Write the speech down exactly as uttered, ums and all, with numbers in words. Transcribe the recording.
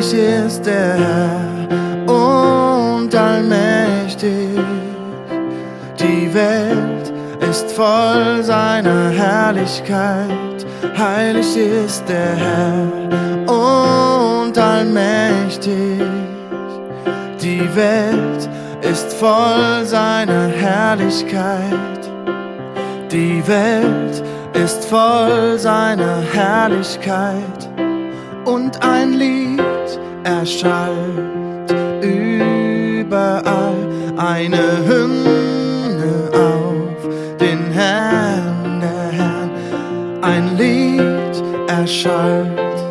Heilig ist der Herr und allmächtig. Die Welt ist voll seiner Herrlichkeit. Heilig ist der Herr und allmächtig. Die Welt ist voll seiner Herrlichkeit. Die Welt ist voll seiner Herrlichkeit. Und ein Lied erschallt überall, eine Hymne auf den Herrn der Herren. Ein Lied erschallt